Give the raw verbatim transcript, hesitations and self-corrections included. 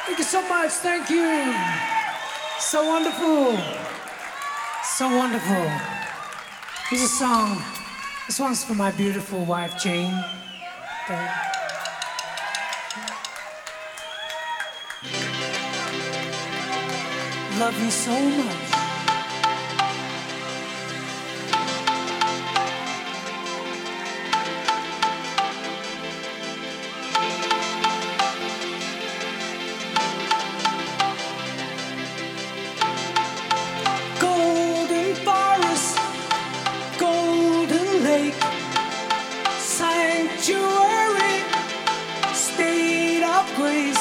Thank you so much. Thank you. So wonderful. So wonderful. Here's a song. This one's for my beautiful wife, Jane. Okay. Love you so much. Golden forest, golden lake, sanctuary, state of grace.